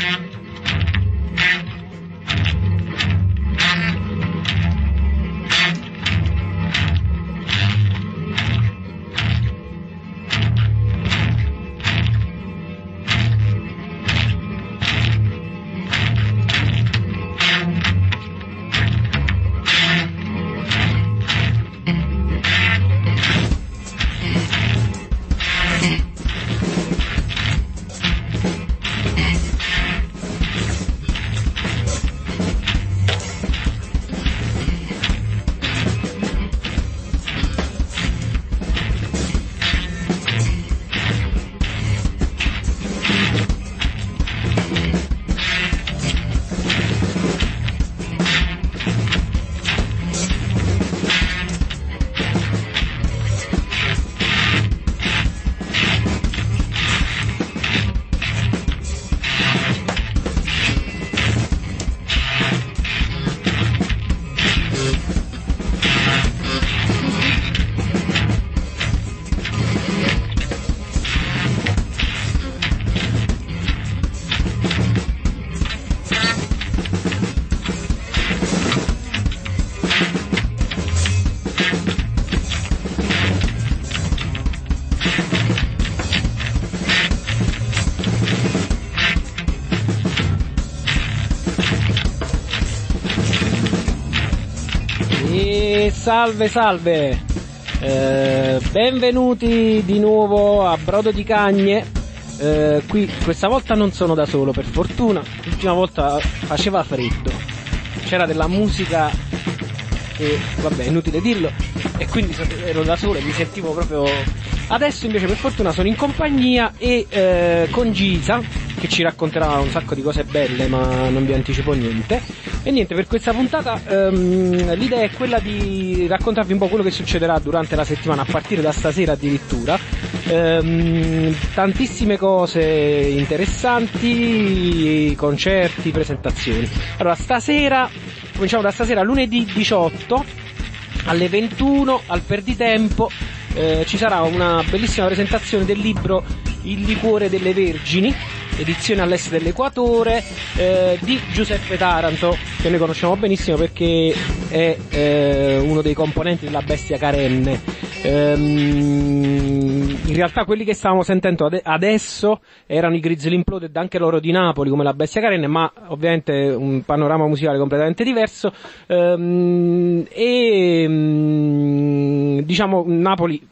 Salve, salve, benvenuti di nuovo a Brodo di Cagne. Qui questa volta non sono da solo, per fortuna. L'ultima volta faceva freddo, c'era della musica che, vabbè, è inutile dirlo, e quindi ero da solo e mi sentivo proprio... Adesso invece per fortuna sono in compagnia e con Gisa, che ci racconterà un sacco di cose belle, ma non vi anticipo niente. E niente, per questa puntata l'idea è quella di raccontarvi un po' quello che succederà durante la settimana, a partire da stasera addirittura. Tantissime cose interessanti, concerti, presentazioni. Allora, stasera, cominciamo da stasera, lunedì 18 alle 21 al Perditempo. Ci sarà una bellissima presentazione del libro Il liquore delle vergini, edizione all'est dell'Equatore, di Giuseppe Taranto, che noi conosciamo benissimo perché è uno dei componenti della Bestia Carenne. In realtà quelli che stavamo sentendo adesso erano i Grizzly Imploded, anche loro di Napoli, come la Bestia Carenne, ma ovviamente un panorama musicale completamente diverso. Diciamo Napoli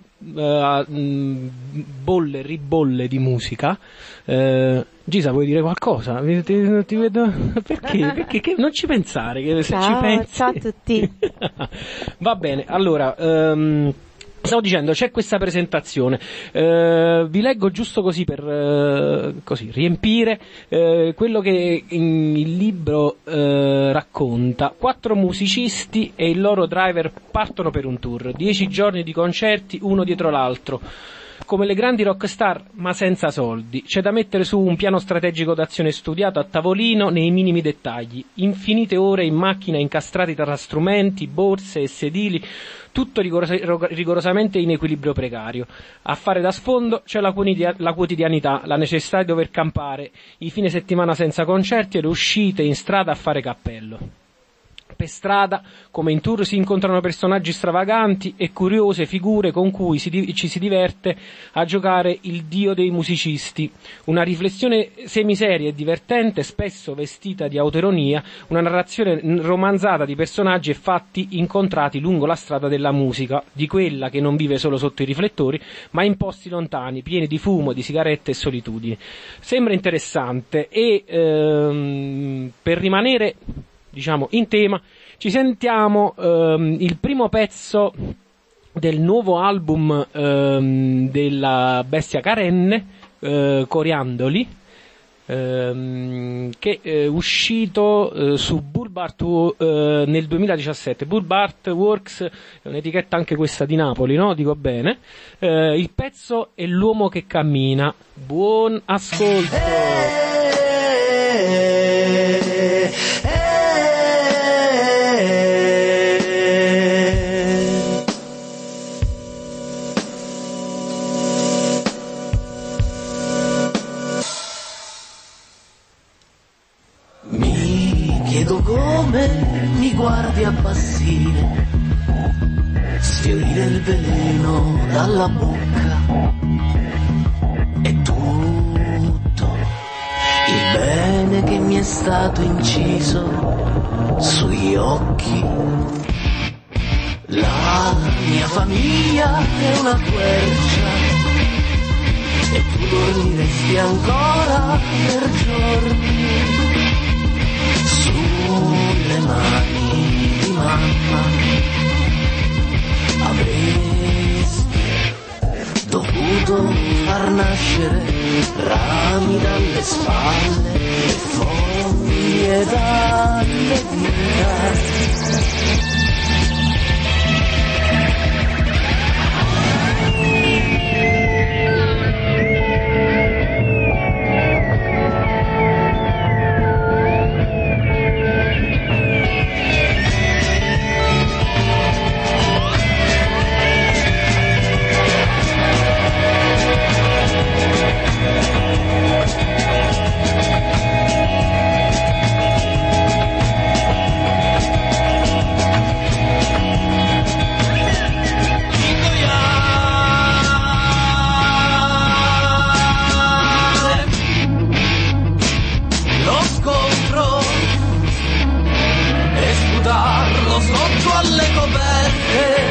ribolle di musica. Gisa, vuoi dire qualcosa? Ti vedo... Perché? Che non ci pensare, che se ci pensi... Ciao a tutti. Va bene, allora... Stavo dicendo, c'è questa presentazione, vi leggo giusto così per così riempire quello che il libro racconta. 4 musicisti e il loro driver partono per un tour, 10 giorni di concerti uno dietro l'altro, come le grandi rockstar ma senza soldi. C'è da mettere su un piano strategico d'azione studiato a tavolino nei minimi dettagli, infinite ore in macchina incastrati tra strumenti, borse e sedili, tutto rigorosamente in equilibrio precario. A fare da sfondo c'è la quotidianità, la necessità di dover campare, i fine settimana senza concerti e le uscite in strada a fare cappello. Per strada, come in tour, si incontrano personaggi stravaganti e curiose figure con cui ci si diverte a giocare il dio dei musicisti. Una riflessione semiseria e divertente, spesso vestita di autoironia, una narrazione romanzata di personaggi e fatti incontrati lungo la strada della musica, di quella che non vive solo sotto i riflettori, ma in posti lontani, pieni di fumo, di sigarette e solitudine. Sembra interessante e per rimanere, diciamo, in tema, ci sentiamo il primo pezzo del nuovo album della Bestia Carenne, Coriandoli, che è uscito su Bulbart nel 2017. Bulbart Works è un'etichetta anche questa di Napoli, no? Dico bene. Il pezzo è L'uomo che cammina. Buon ascolto. chiedo come mi guardi appassire, sfiorire il veleno dalla bocca e tutto il bene che mi è stato inciso sugli occhi. La mia famiglia è una quercia e tu dormiresti ancora per giorni sulle mani di mamma. Avresti dovuto far nascere rami dalle spalle e foglie dalle dita. Sotto alle coperte,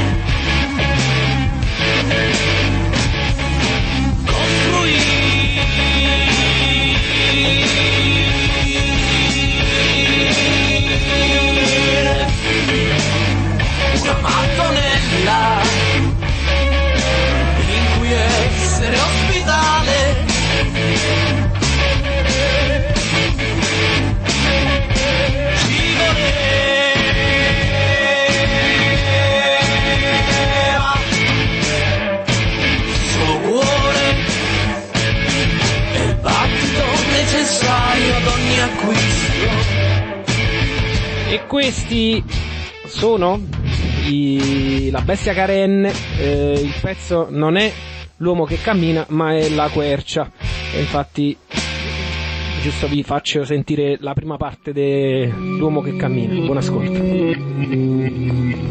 una mattonella in cui essere ospitale. E questi sono la bestia Karen. Il pezzo non è l'uomo che cammina, ma è la quercia. E infatti giusto vi faccio sentire la prima parte dell'uomo che cammina. Buon ascolto.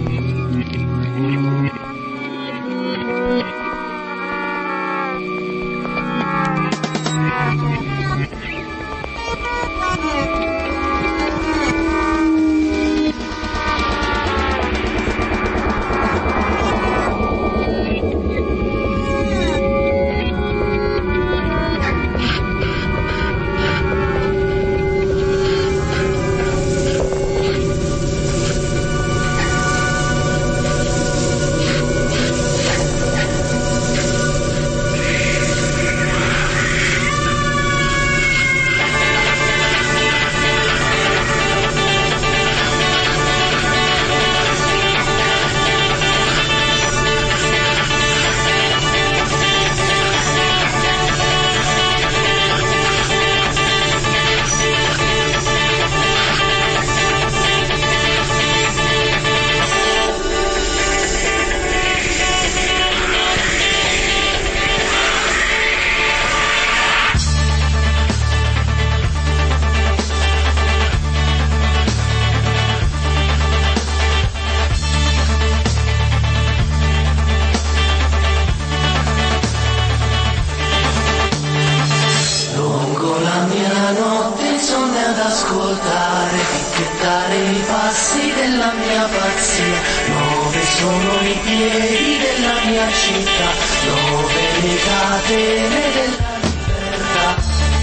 ascoltare, ticchettare i passi della mia pazzia, dove sono i piedi della mia città, dove le catene della libertà.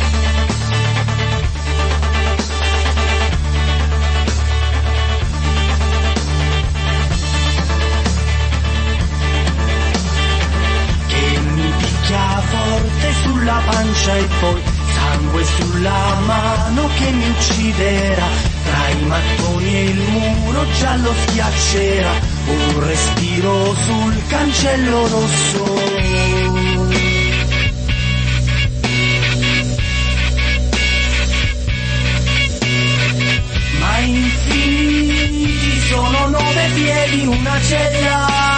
Che mi picchia forte sulla pancia e poi sangue sulla mano che mi ucciderà, tra i mattoni e il muro giallo schiaccerà, un respiro sul cancello rosso. Ma infiniti sono 9 piedi, una cella.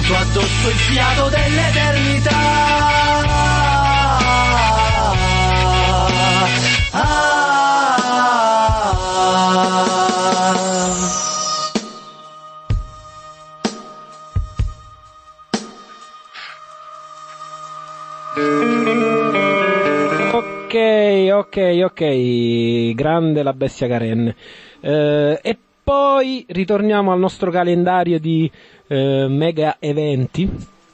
sento addosso il fiato dell'eternità. Ok, grande la bestia Karen. E poi ritorniamo al nostro calendario di mega eventi.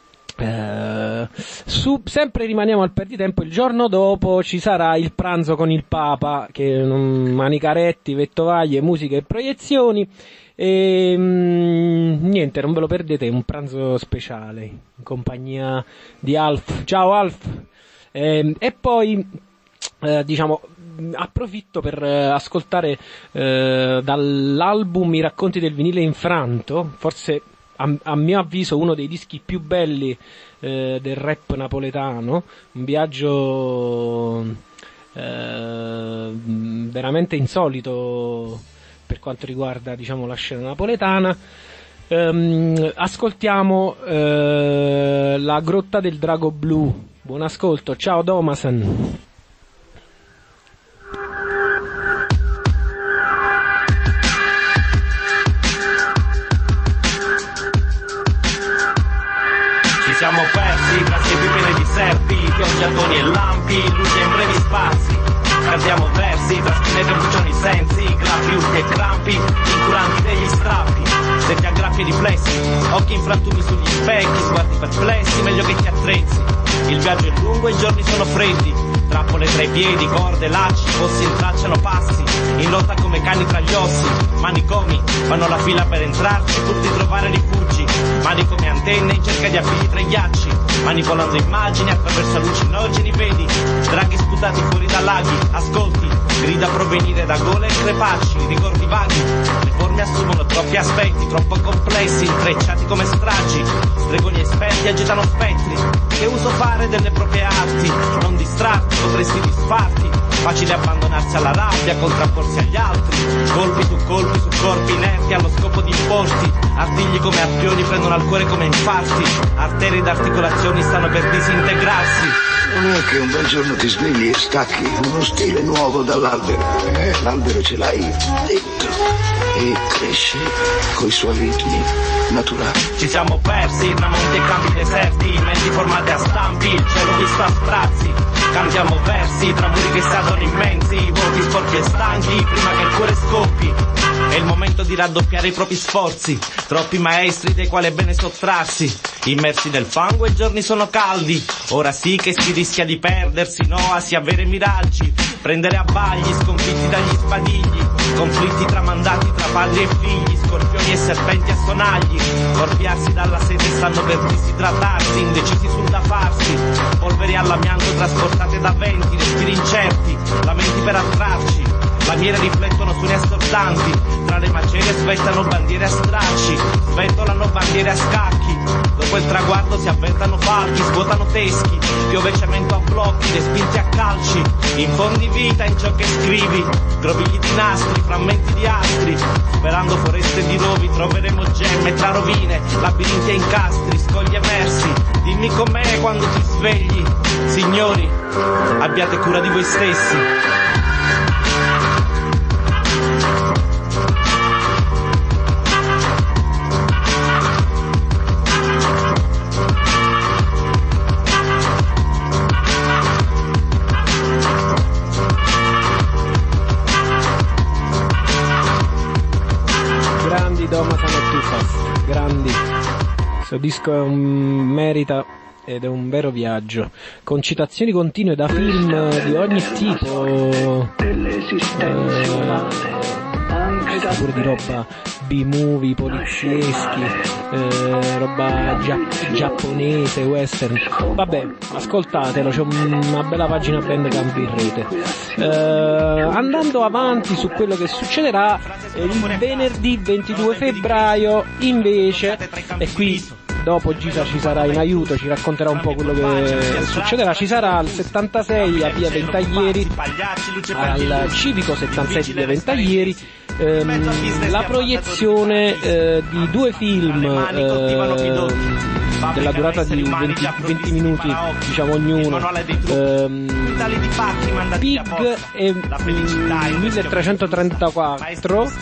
Sempre rimaniamo al perditempo. Il giorno dopo ci sarà il pranzo con il Papa, che manicaretti, vettovaglie, musica e proiezioni. E niente, non ve lo perdete, è un pranzo speciale in compagnia di Alf. Ciao Alf. E poi approfitto per ascoltare dall'album I racconti del vinile infranto, forse a mio avviso uno dei dischi più belli del rap napoletano, un viaggio veramente insolito per quanto riguarda, diciamo, la scena napoletana. Ascoltiamo La grotta del drago blu. Buon ascolto, ciao Domasen. Siamo persi tra siepi piene di serpi, pioggiatoni e lampi, luce in brevi spazi. Cantiamo versi tra spine che bruciano i sensi, graffi, urti e crampi, incuranti degli strappi. Se ti aggrappi ai riflessi, occhi infrantumi sugli specchi, sguardi perplessi, meglio che ti attrezzi. Il viaggio è lungo e i giorni sono freddi, trappole tra i piedi, corde, lacci, fossi intracciano passi, in lotta come cani tra gli ossi. Manicomi fanno la fila per entrarci pur di trovare rifugi, mani come antenne in cerca di appigli tra i ghiacci, manipolando immagini attraverso allucinogeni. Vedi draghi sputati fuori da laghi, ascolti grida provenire da gole e crepacci, ricordi vaghi, le forme assumono troppi aspetti, troppo complessi, intrecciati come stragi. Stregoni esperti agitano spettri, che uso fare delle proprie arti, non distratti, potresti disfarti. Facile abbandonarsi alla rabbia, contrapporsi agli altri, colpi su corpi inerti allo scopo di importi. Artigli come arpioni prendono al cuore come infarti, arterie ed articolazioni stanno per disintegrarsi. Non è che un bel giorno ti svegli e stacchi uno stile nuovo dall'albero. L'albero ce l'hai dentro e cresce coi suoi ritmi naturali. Ci siamo persi tra monti e campi deserti, menti formate a stampi, il cielo visto a sprazzi. Cantiamo versi tra muri che sadono immensi, volti sporchi e stanchi prima che il cuore scoppi. È il momento di raddoppiare i propri sforzi, troppi maestri dei quali è bene sottrarsi. Immersi nel fango e i giorni sono caldi, ora sì che si rischia di perdersi, no, a si avere miraggi, prendere a bagli, sconfitti dagli sbadigli, conflitti tramandati tra padri e figli, scorpioni e serpenti a sonagli, corpiarsi dalla sete stanno per disidratarsi, indecisi sul da farsi, polveri all'amianto trasportate da venti, respiri incerti, lamenti per attrarci. Lamiere riflettono suoni assordanti, tra le macerie svettano bandiere a stracci, sventolano bandiere a scacchi. Dopo il traguardo si avventano falchi, svuotano teschi, piove cemento a blocchi, respinti a calci. Infondi vita in ciò che scrivi, grovigli di nastri, frammenti di astri. Sperando foreste di rovi troveremo gemme tra rovine, labirinti e incastri, scogli emersi. Dimmi com'è quando ti svegli, signori, abbiate cura di voi stessi. Grandi, questo disco merita ed è un vero viaggio, con citazioni continue da film di ogni tipo, pure di roba B-movie, polizieschi, roba giapponese, western. Vabbè, ascoltatelo, c'è una bella pagina band camp in rete. Andando avanti su quello che succederà, il venerdì 22 febbraio invece, e qui dopo Gisa ci sarà in aiuto, ci racconterà un po' quello che succederà. Ci sarà al 76 a via Ventaglieri, al civico 76 di via Ventaglieri, la proiezione di due film della durata di 20 minuti, diciamo ognuno. Pig è 1334,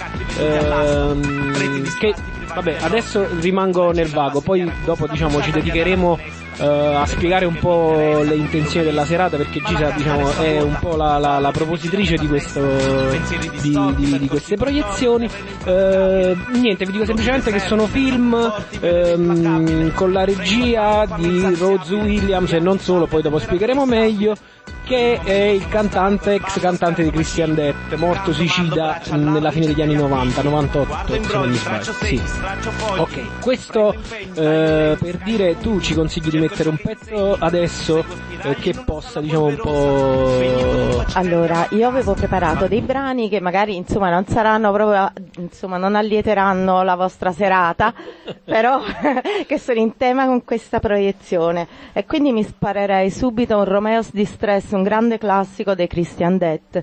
che vabbè, adesso rimango nel vago, poi dopo diciamo ci dedicheremo a spiegare un po' le intenzioni della serata, perché Gisa diciamo è un po' la propositrice di questo di queste proiezioni. Niente, vi dico semplicemente che sono film con la regia di Rose Williams e non solo, poi dopo spiegheremo meglio, che è il ex cantante di Christian Death, morto suicida nella fine degli anni 98, se non mi sbaglio. Sì. Ok, questo per dire, tu ci consigli di mettere un pezzo adesso che possa, diciamo, un po'... Allora, io avevo preparato dei brani che magari, insomma, non saranno proprio, insomma, non allieteranno la vostra serata, però che sono in tema con questa proiezione, e quindi mi sparerei subito un Romeo's Distress, un grande classico dei Christian Death.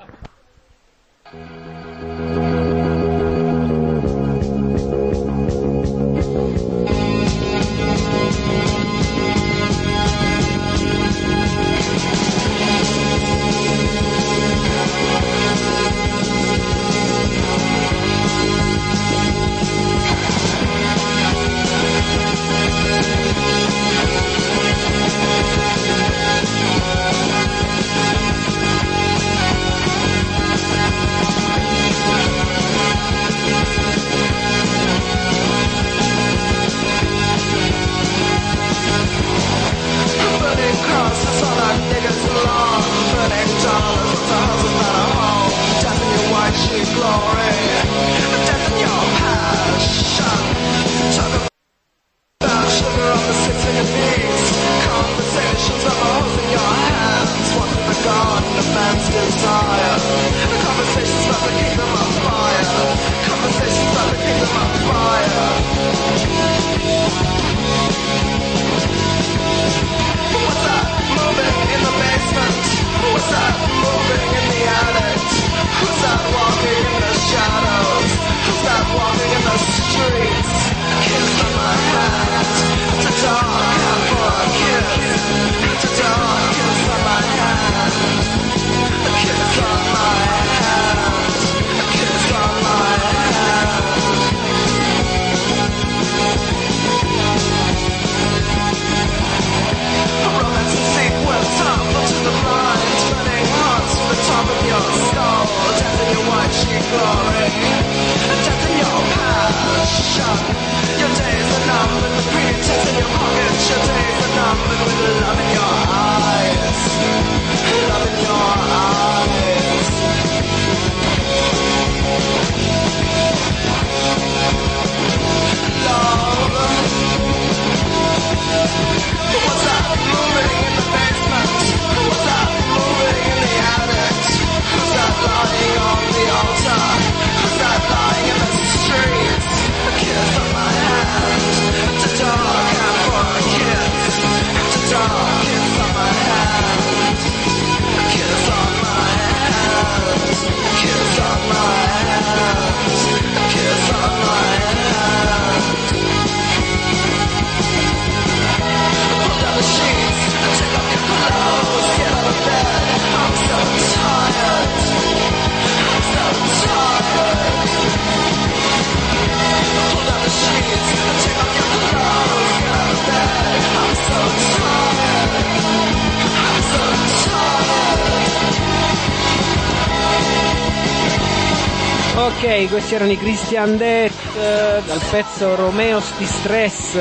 Ok, questi erano i Christian Death dal pezzo Romeo's Distress.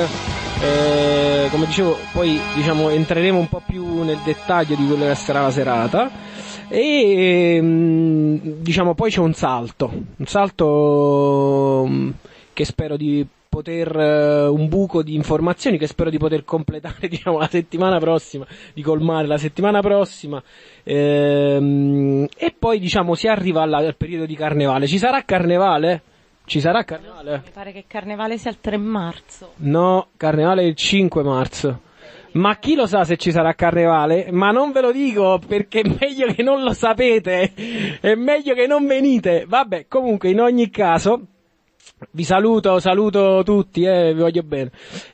Come dicevo, poi diciamo entreremo un po' più nel dettaglio di quello che sarà la serata, e diciamo poi c'è un salto che spero di poter un buco di informazioni che spero di poter completare, diciamo, la settimana prossima, di colmare la settimana prossima, e poi diciamo si arriva al periodo di Carnevale. Ci sarà Carnevale? Mi pare che Carnevale sia il 3 marzo. No, Carnevale è il 5 marzo. Ma chi lo sa se ci sarà Carnevale? Ma non ve lo dico, perché è meglio che non lo sapete, è meglio che non venite. Vabbè, comunque in ogni caso Vi saluto tutti, vi voglio bene.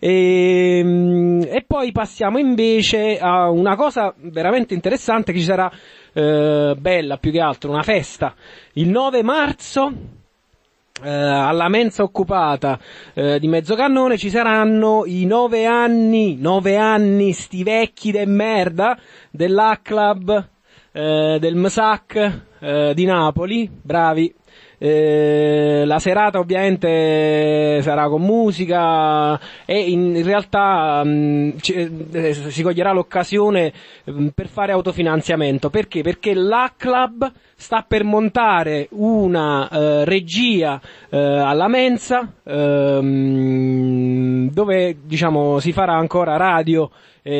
E poi passiamo invece a una cosa veramente interessante che ci sarà, bella più che altro, una festa. Il 9 marzo, alla mensa occupata di Mezzocannone ci saranno i 9 anni, sti vecchi de merda, dell'A-Club, del MSAC di Napoli, bravi. La serata ovviamente sarà con musica e in realtà si coglierà l'occasione per fare autofinanziamento. Perché? Perché l'A-Club sta per montare una regia alla mensa, dove diciamo si farà ancora radio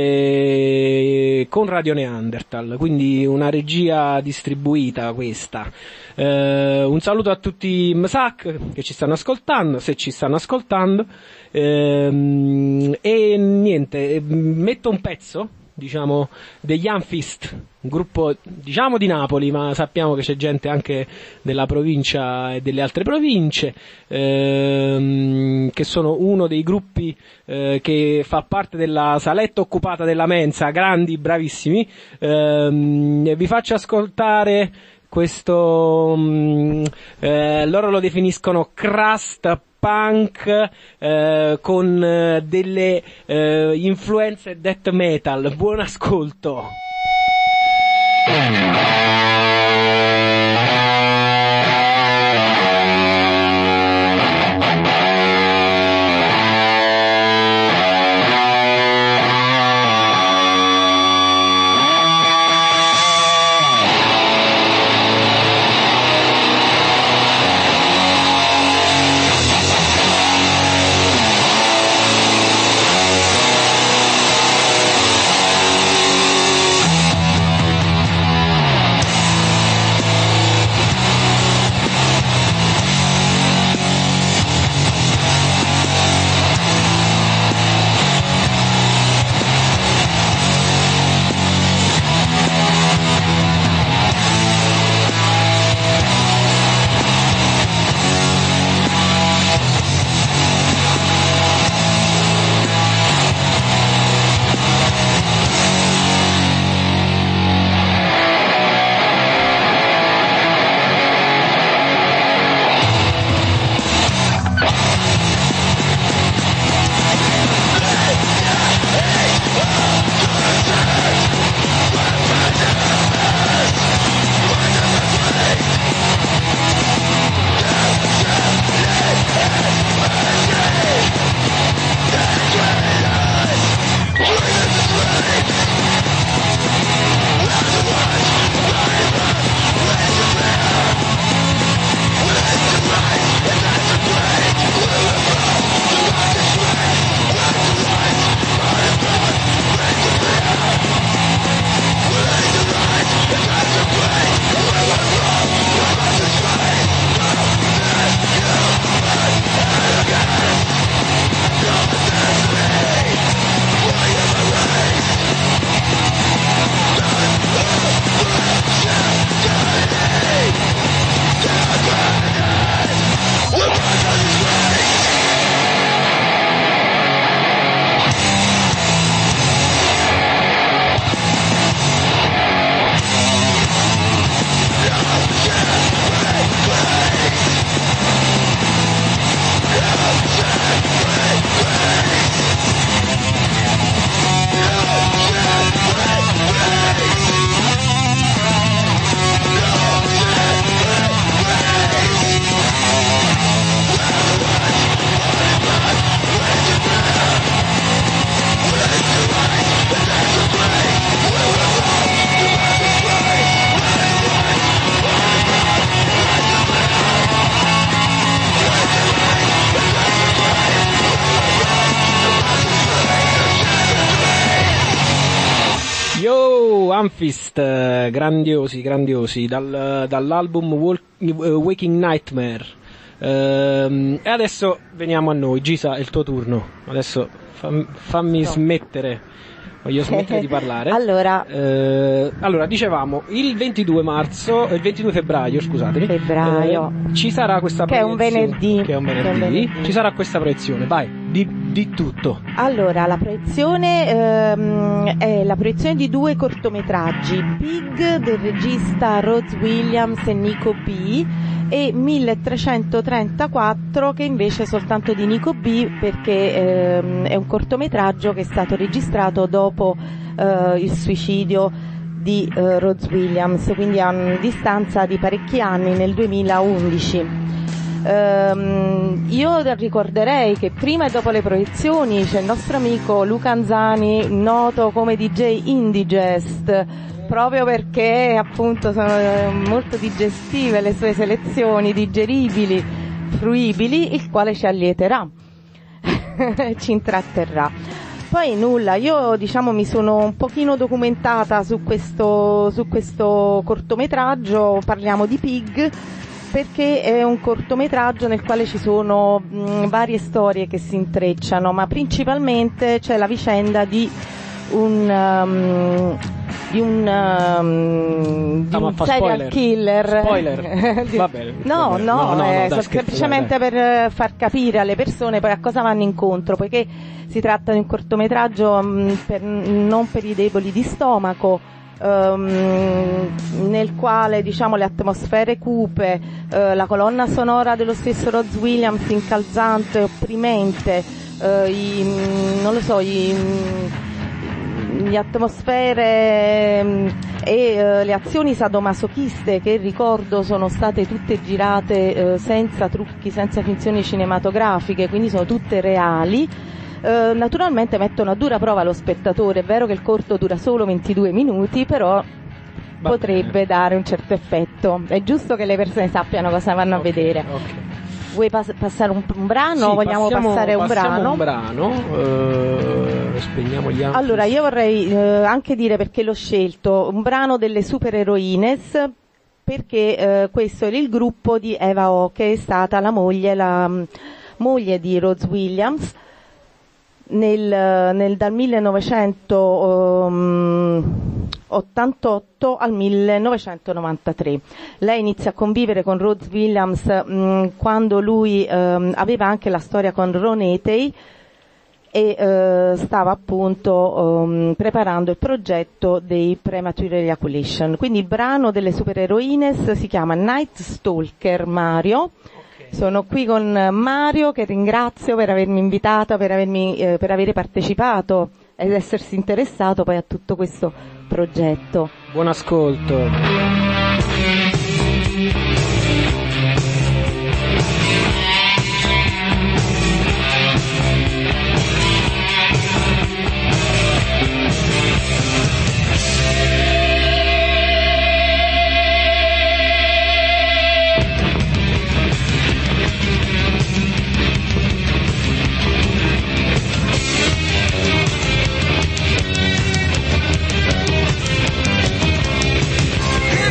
con Radio Neanderthal, quindi una regia distribuita questa. Un saluto a tutti i MSAC che ci stanno ascoltando, se ci stanno ascoltando, e niente, metto un pezzo, diciamo, degli Anfist, un gruppo diciamo di Napoli, ma sappiamo che c'è gente anche della provincia e delle altre province, che sono uno dei gruppi che fa parte della saletta occupata della mensa, grandi, bravissimi. Vi faccio ascoltare questo, loro lo definiscono crust punk con delle influenze death metal. Buon ascolto. Anfist, grandiosi, dall'album Waking Nightmare. E adesso veniamo a noi. Gisa, è il tuo turno. Adesso fammi smettere voglio smettere di parlare. Allora, dicevamo, il 22 febbraio, scusatemi, ci sarà questa proiezione. Che è un venerdì. Ci sarà questa proiezione, vai, di tutto. Allora, la proiezione è la proiezione di 2 cortometraggi, Pig del regista Rhodes Williams e Nico B, e 1334 che invece è soltanto di Nico B, perché è un cortometraggio che è stato registrato dopo il suicidio di Rhodes Williams, quindi a distanza di parecchi anni, nel 2011. Io ricorderei che prima e dopo le proiezioni c'è il nostro amico Luca Anzani, noto come DJ Indigest, proprio perché appunto sono molto digestive le sue selezioni, digeribili, fruibili, il quale ci allieterà, ci intratterrà. Poi nulla, io mi sono un pochino documentata su questo cortometraggio. Parliamo di Pig perché è un cortometraggio nel quale ci sono varie storie che si intrecciano, ma principalmente c'è la vicenda di un serial killer. Spoiler. Va bene. No, semplicemente per far capire alle persone poi a cosa vanno incontro, poiché si tratta di un cortometraggio non per i deboli di stomaco, nel quale le atmosfere cupe, la colonna sonora dello stesso Rhodes Williams incalzante, opprimente, le atmosfere e le azioni sadomasochiste, che ricordo sono state tutte girate senza trucchi, senza finzioni cinematografiche, quindi sono tutte reali. Naturalmente mettono a dura prova lo spettatore. È vero che il corto dura solo 22 minuti, però potrebbe dare un certo effetto. È giusto che le persone sappiano cosa vanno a vedere. Vuoi passare un brano? Sì, vogliamo passare un brano? Spegniamo gli altri. Allora, io vorrei anche dire perché l'ho scelto, un brano delle supereroines, perché questo è il gruppo di Eva O, che è stata la moglie di Rhodes Williams dal 1988 al 1993. Lei inizia a convivere con Rhodes Williams quando lui aveva anche la storia con Ron Etey e stava appunto preparando il progetto dei Premature Ejaculation. Quindi il brano delle supereroines si chiama Night Stalker Mario. Sono qui con Mario, che ringrazio per avermi invitato, per aver partecipato ed essersi interessato poi a tutto questo progetto. Buon ascolto. Yeah.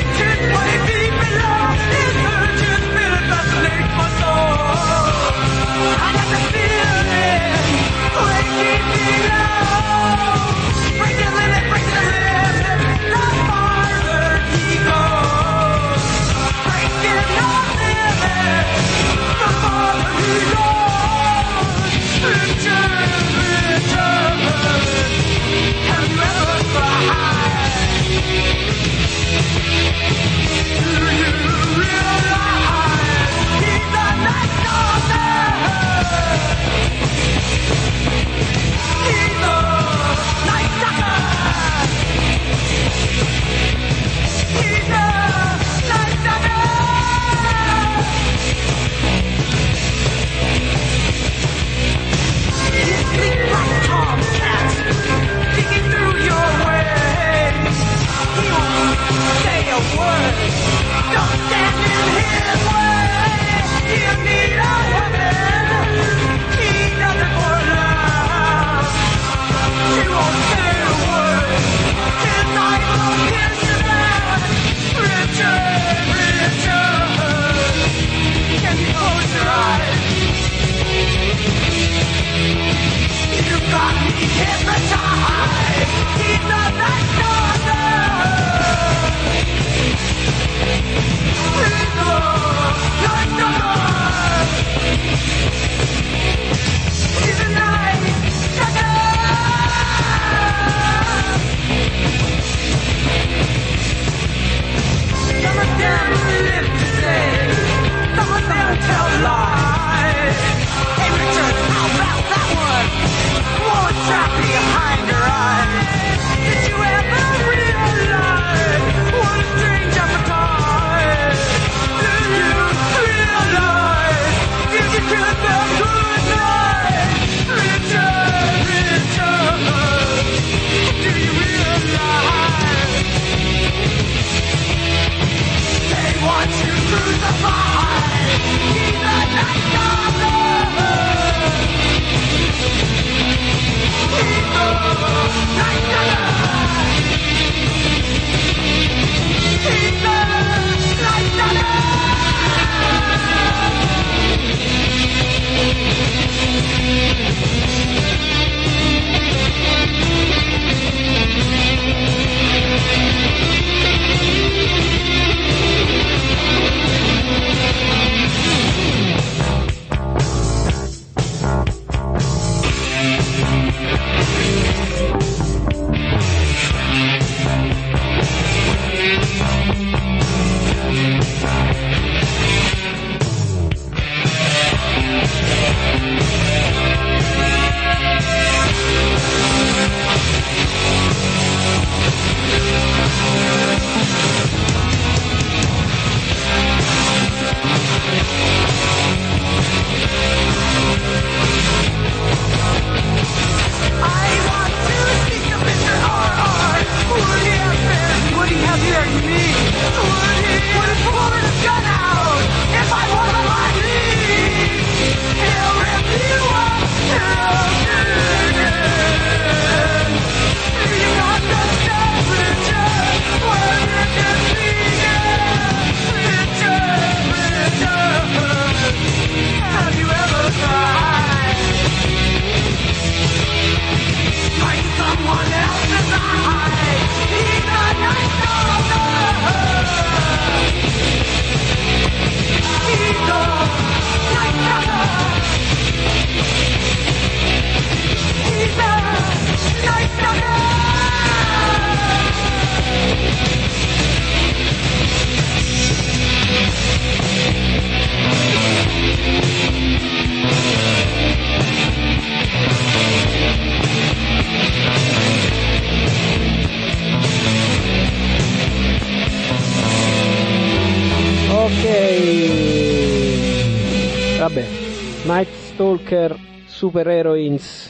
Night Stalker Super Heroines.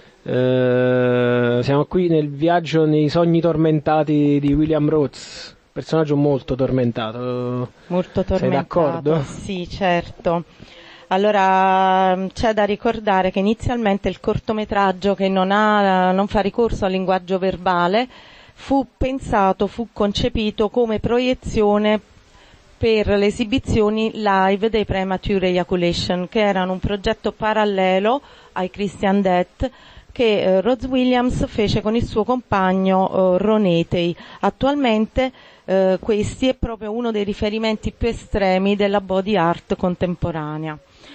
Siamo qui nel viaggio nei sogni tormentati di William Rhodes, personaggio molto tormentato. Molto tormentato. Sei d'accordo? Sì, certo. Allora, c'è da ricordare che inizialmente il cortometraggio, che non fa ricorso al linguaggio verbale, fu concepito come proiezione per le esibizioni live dei Premature Ejaculation, che erano un progetto parallelo ai Christian Death che Rhodes Williams fece con il suo compagno Ron Etey. Attualmente questi è proprio uno dei riferimenti più estremi della body art contemporanea.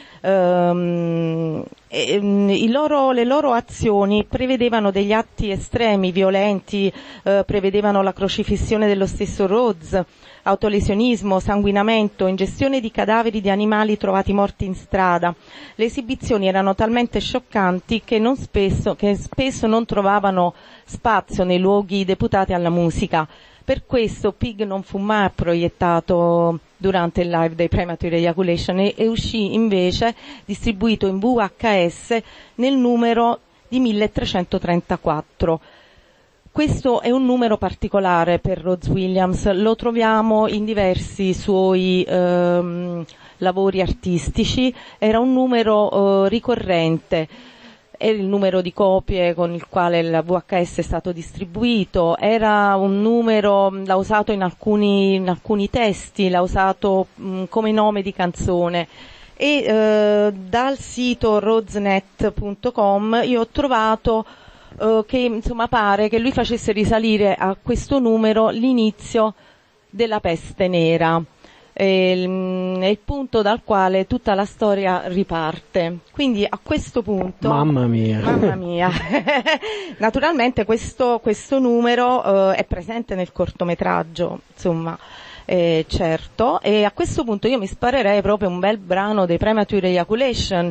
Le loro azioni prevedevano degli atti estremi, violenti, prevedevano la crocifissione dello stesso Rhodes, autolesionismo, sanguinamento, ingestione di cadaveri di animali trovati morti in strada. Le esibizioni erano talmente scioccanti che spesso non trovavano spazio nei luoghi deputati alla musica. Per questo Pig non fu mai proiettato durante il live dei Premature Ejaculation e uscì invece distribuito in VHS nel numero di 1334. Questo è un numero particolare per Rhodes Williams, lo troviamo in diversi suoi lavori artistici, era un numero ricorrente. È il numero di copie con il quale il VHS è stato distribuito, era un numero, l'ha usato in alcuni testi, l'ha usato come nome di canzone e dal sito rhodesnet.com io ho trovato che insomma pare che lui facesse risalire a questo numero l'inizio della peste nera. È il punto dal quale tutta la storia riparte. Quindi a questo punto... Mamma mia! Naturalmente questo numero è presente nel cortometraggio, insomma, certo, e a questo punto io mi sparerei proprio un bel brano dei Premature Ejaculation,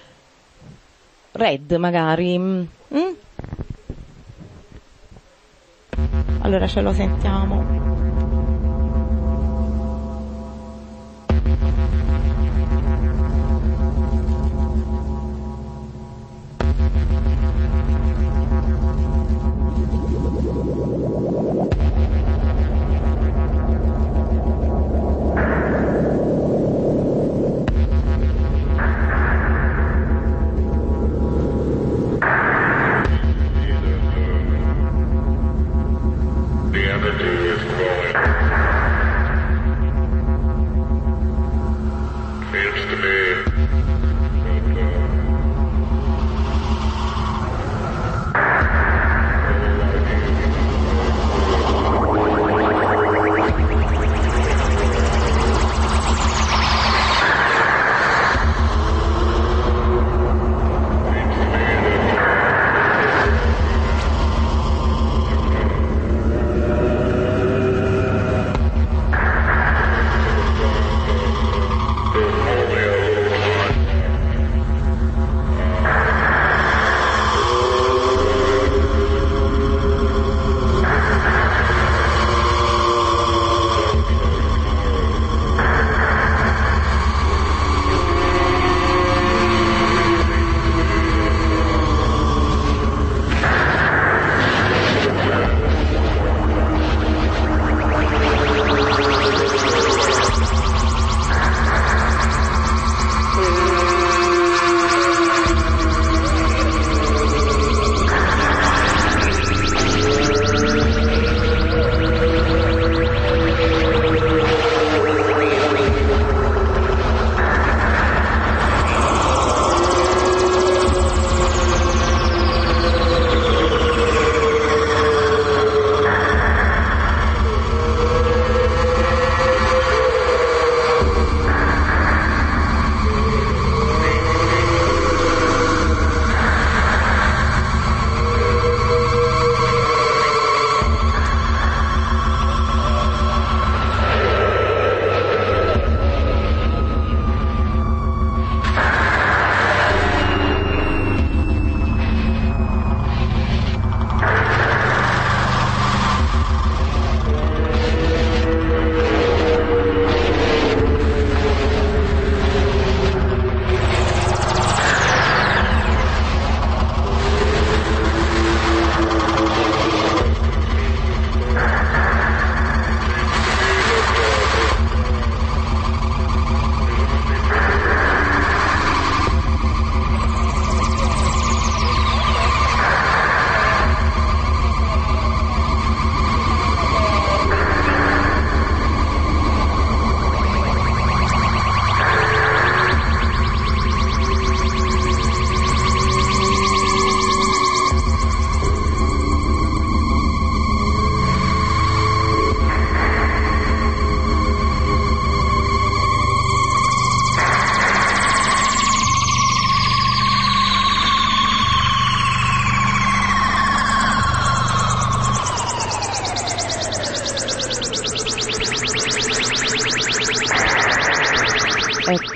Red magari. Allora ce lo sentiamo. The other two is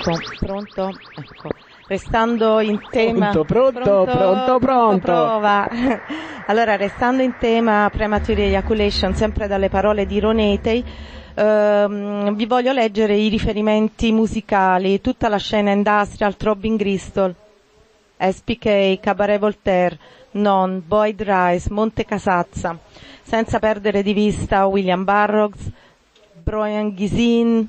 Ecco, pronto? Ecco. Restando in tema... Pronto. Prova. Allora, restando in tema premature ejaculation, sempre dalle parole di Ronetey, vi voglio leggere i riferimenti musicali, tutta la scena industrial, Throbbing Gristle, SPK, Cabaret Voltaire, Non, Boyd Rice, Monte Casazza, senza perdere di vista William Burroughs, Brian Gysin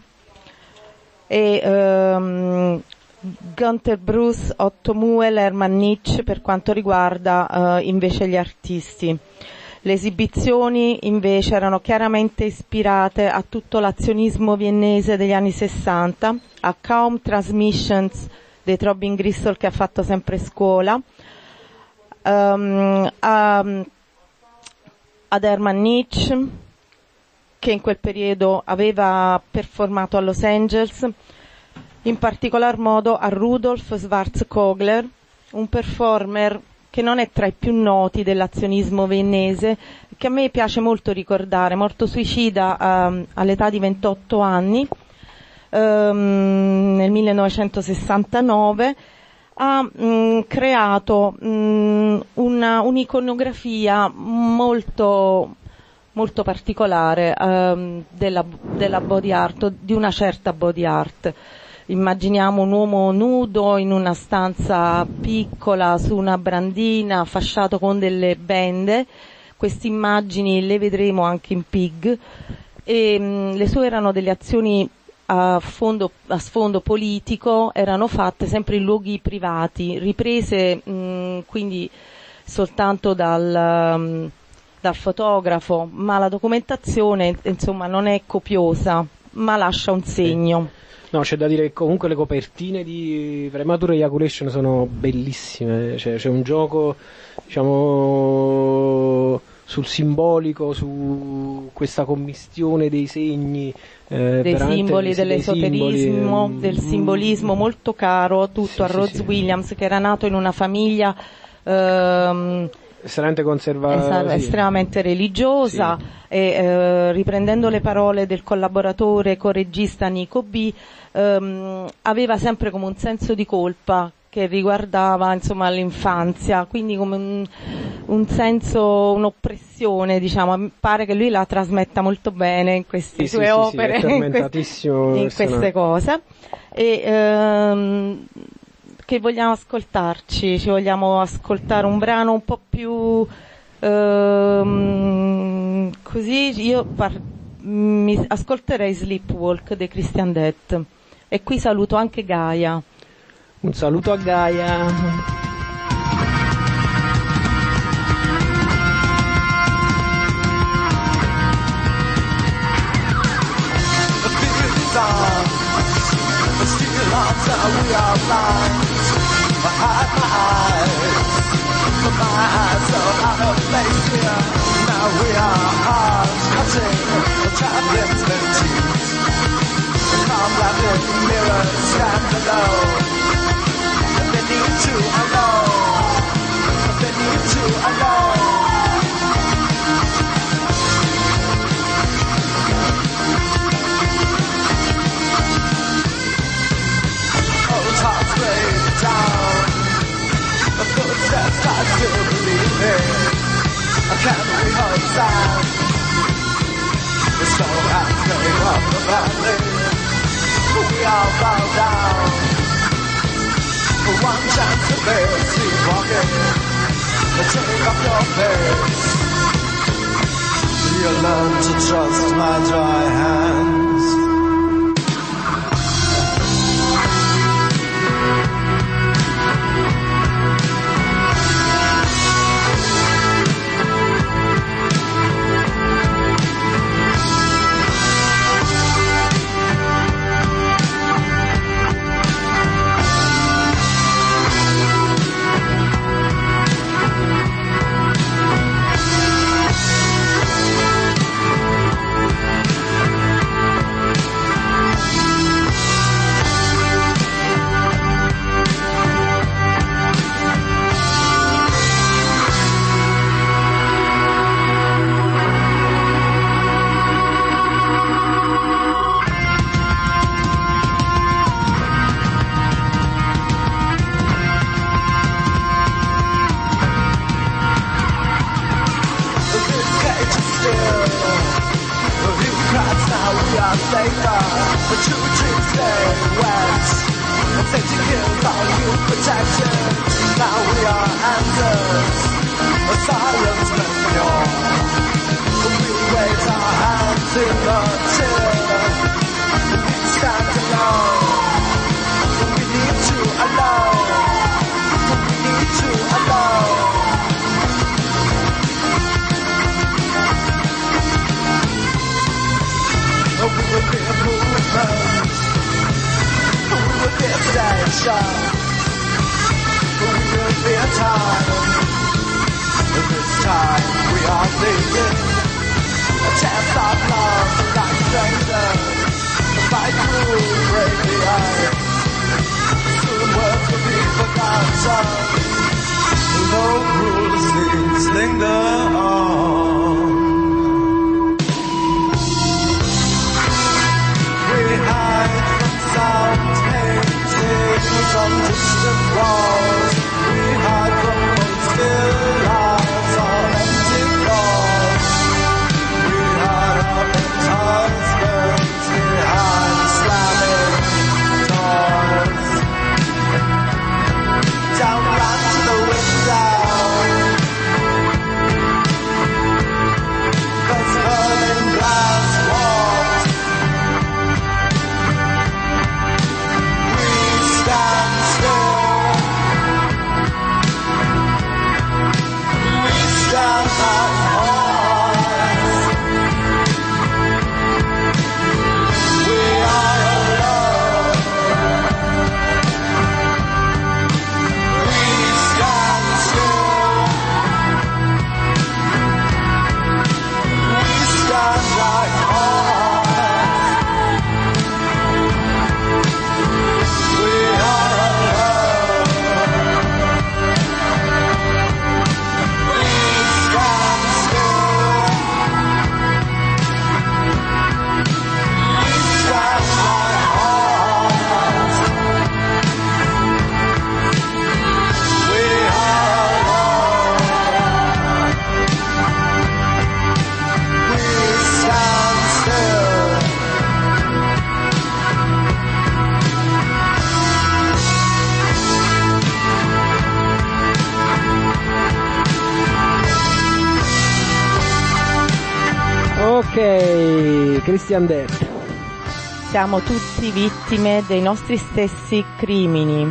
e Gunther Bruce, Otto Muel, Hermann Nietzsche per quanto riguarda invece gli artisti. Le esibizioni invece erano chiaramente ispirate a tutto l'azionismo viennese degli anni 60, a Kaum Transmissions dei Throbbing Gristle che ha fatto sempre scuola, ad Hermann Nietzsche che in quel periodo aveva performato a Los Angeles, in particolar modo a Rudolf Schwarzkogler, un performer che non è tra i più noti dell'azionismo viennese, che a me piace molto ricordare, morto suicida all'età di 28 anni, nel 1969, ha creato un'iconografia molto particolare della body art, di una certa body art. Immaginiamo un uomo nudo in una stanza piccola su una brandina fasciato con delle bende. Queste immagini le vedremo anche in Pig, e le sue erano delle azioni a sfondo politico, erano fatte sempre in luoghi privati, riprese quindi soltanto dal fotografo, ma la documentazione insomma non è copiosa, ma lascia un segno. No, c'è da dire che comunque le copertine di Premature Ejaculation sono bellissime, cioè, c'è un gioco, diciamo, sul simbolico, su questa commistione dei segni, dei simboli, dell'esoterismo, del simbolismo molto caro, tutto a Rhodes Williams, che era nato in una famiglia estremamente religiosa, e riprendendo le parole del collaboratore correggista Nico B, aveva sempre come un senso di colpa che riguardava insomma l'infanzia, quindi come un senso, un'oppressione, diciamo. Pare che lui la trasmetta molto bene in queste sue opere, in queste cose. E che vogliamo ascoltarci? Ci vogliamo ascoltare un brano un po' più così. Io mi ascolterei Sleepwalk dei Christian Death, e qui saluto anche Gaia. Un saluto a Gaia. We are blind. I hide my eyes are out of place here. Now we are hard cutting the champions their teeth. The combat in the mirror stand alone. They need to alone. They need to alone. Hearts break down. The footsteps I still believe in. I can't rehearse sound. The strong hands going up the valley. We all bow down. For one chance to live, sleepwalking. Take off your face. You learn to trust my dry hands. not safer. The true dreams stay wet. And safety kills all youth protection. Now we are answers. A silence memory. We raise our hands in the chill. We stand alone. We need to alone. We need to alone. We will be a movement. We will be a station. We will be a time. This time we are leading. A chance of love like strangers. Fight through bravely eyes. Soon words will be forgotten. No rules linger on. We hide from sound paintings on distant walls. We hide from still lives on empty floors. We hide our bent husbands behind slamming doors. Down right to the window. Those burning glass walls. We stand still. We stand like horns. We are alone. We stand still. We stand like horns. We are alone. We stand still. We stand like horns. We are alone. We stand still. Ok, Christian Death. Siamo tutti vittime dei nostri stessi crimini.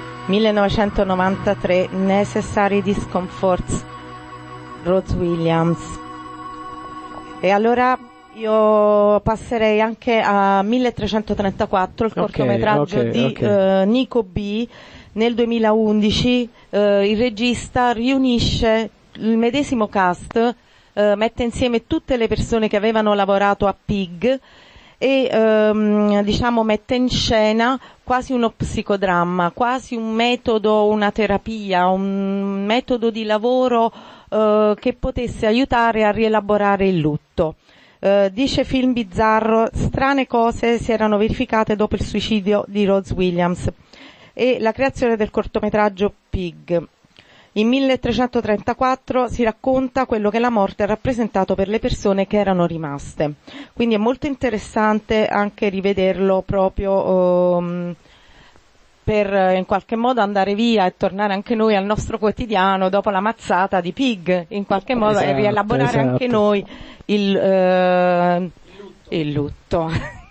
1993, Necessary Discomforts, Rhodes Williams. E allora io passerei anche a 1334, il cortometraggio di Nico B. Nel 2011 il regista riunisce il medesimo cast, mette insieme tutte le persone che avevano lavorato a Pig e diciamo mette in scena quasi uno psicodramma, quasi un metodo, una terapia, un metodo di lavoro che potesse aiutare a rielaborare il lutto. Dice Film Bizzarro, strane cose si erano verificate dopo il suicidio di Rhodes Williams e la creazione del cortometraggio Pig. In 1334 si racconta quello che la morte ha rappresentato per le persone che erano rimaste. Quindi è molto interessante anche rivederlo proprio per in qualche modo andare via e tornare anche noi al nostro quotidiano dopo la mazzata di Pig, in qualche modo, e rielaborare anche noi il lutto.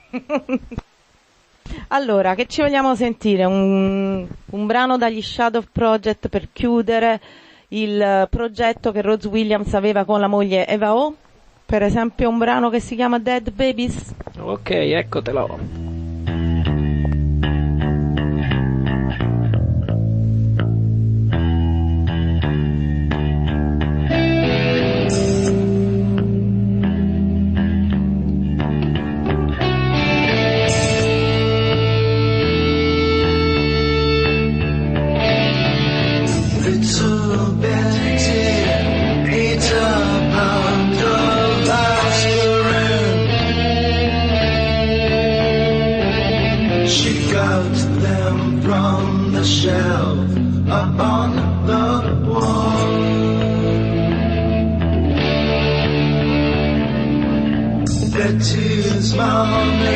Allora, che ci vogliamo sentire? Un brano dagli Shadow Project per chiudere il progetto che Rhodes Williams aveva con la moglie Eva O', per esempio un brano che si chiama Dead Babies. Ok, eccotelo. Tears mounting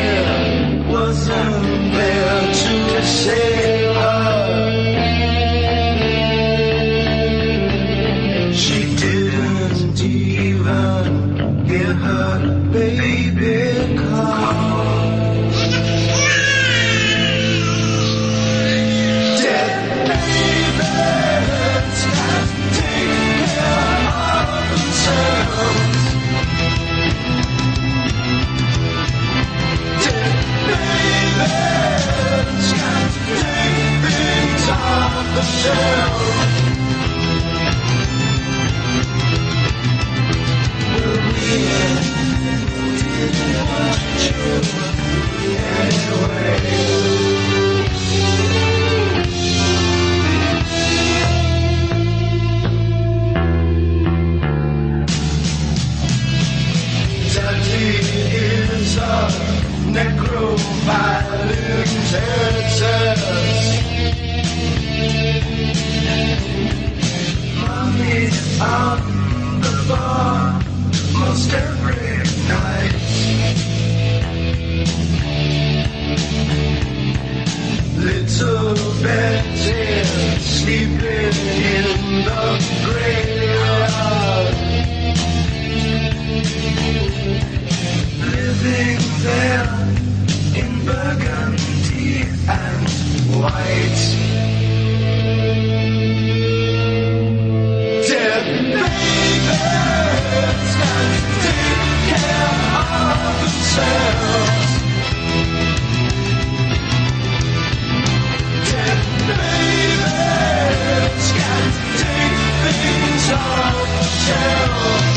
on the bar most every night. Little Betty sleeping in the graveyard, living there in burgundy and white. Dead babies can take care of themselves. Dead babies can take things off the shelf.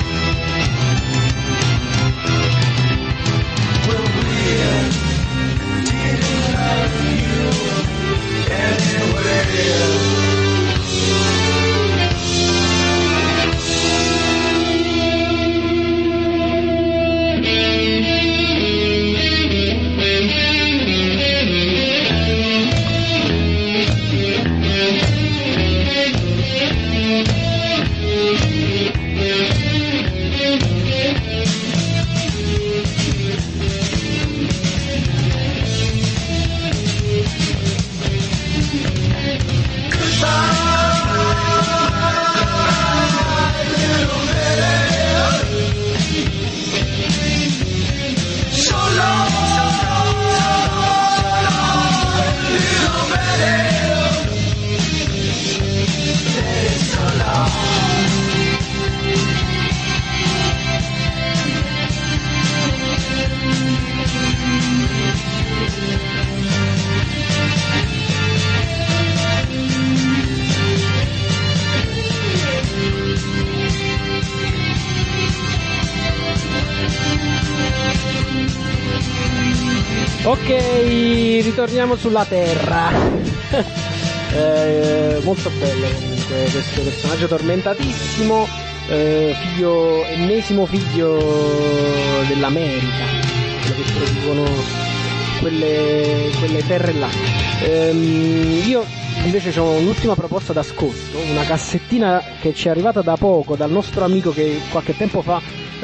Well, we didn't love you anyway. Ok, ritorniamo sulla Terra. Molto bello comunque questo personaggio tormentatissimo, ennesimo figlio dell'America, quello che producono quelle terre là. Io invece ho un'ultima proposta d'ascolto, una cassettina che ci è arrivata da poco dal nostro amico che qualche tempo fa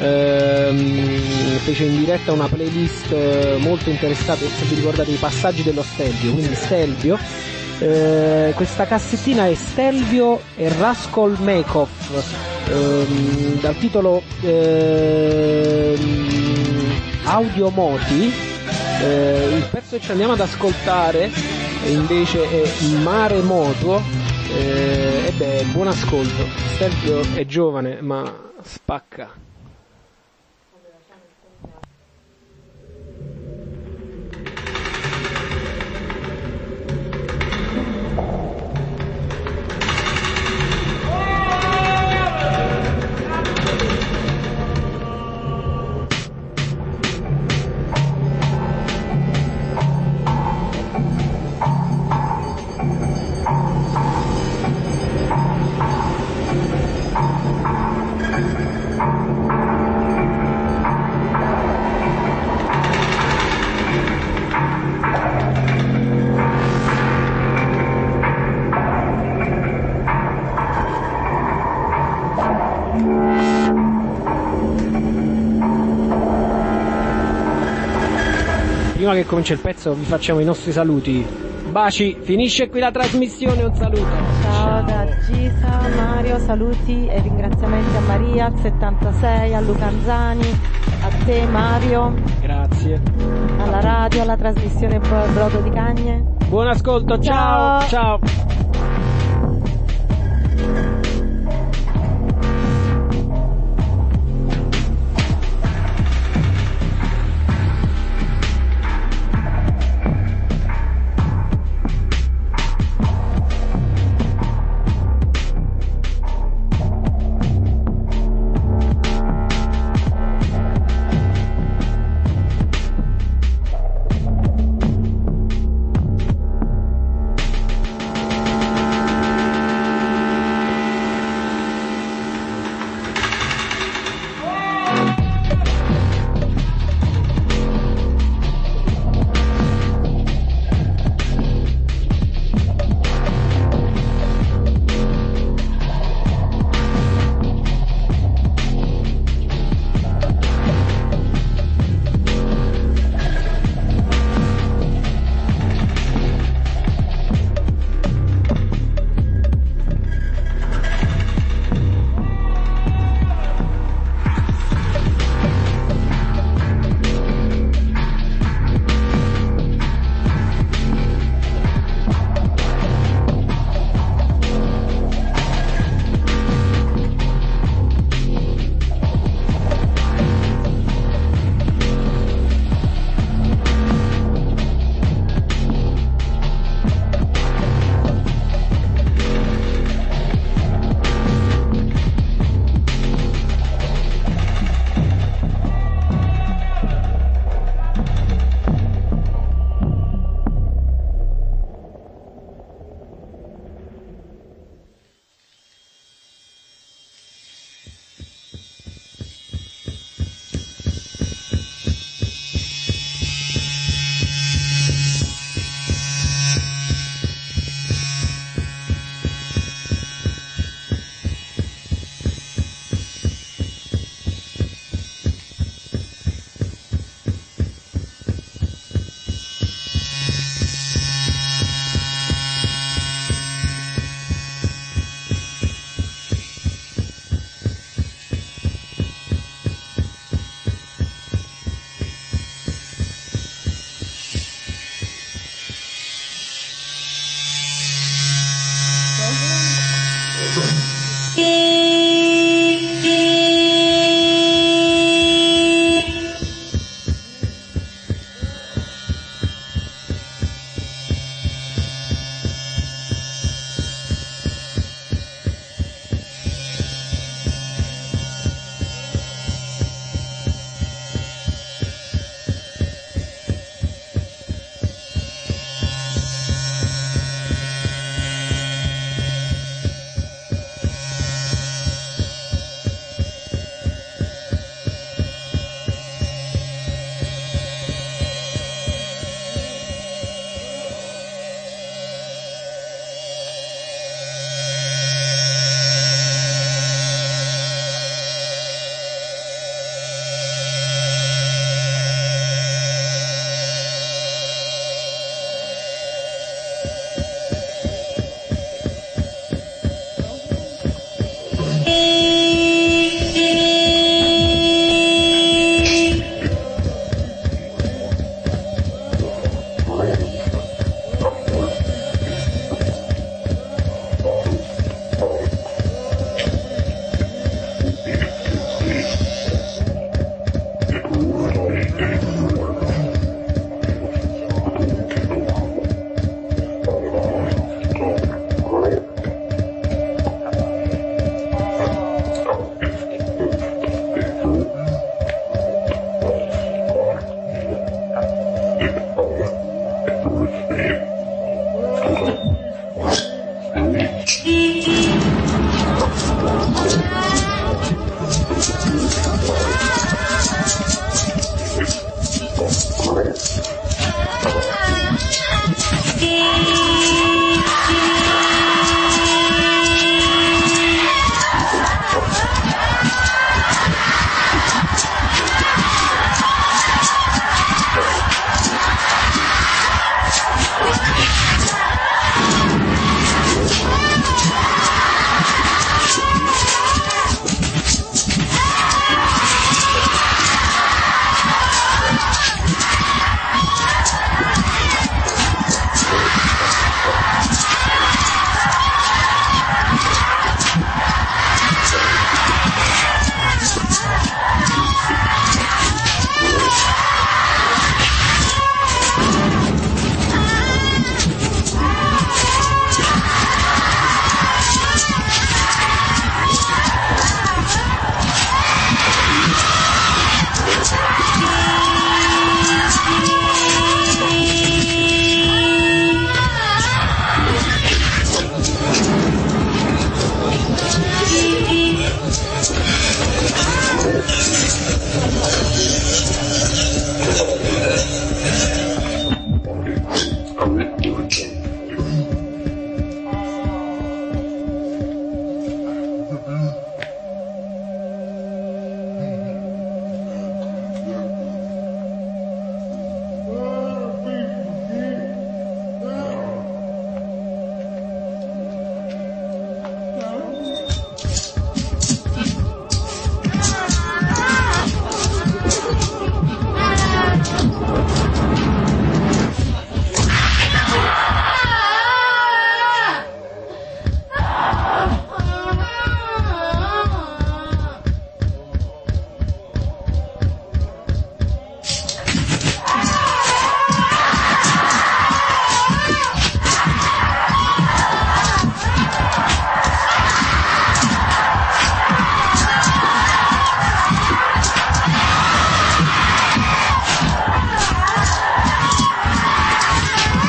fece in diretta una playlist molto interessante, se vi ricordate i passaggi dello Stelvio, quindi Stelvio. Questa cassettina è Stelvio e Raskolnikov, dal titolo Audiomoti. Il pezzo che ci andiamo ad ascoltare invece è Mare Motuo. Buon ascolto. Stelvio è giovane ma spacca. Prima che comincia il pezzo vi facciamo i nostri saluti. Baci, finisce qui la trasmissione, un saluto. Ciao da Gisa, Mario, saluti e ringraziamenti a Maria, al 76, a Luca Anzani, a te Mario. Grazie. Alla radio, alla trasmissione Brodo di Cagne. Buon ascolto, ciao. Ciao.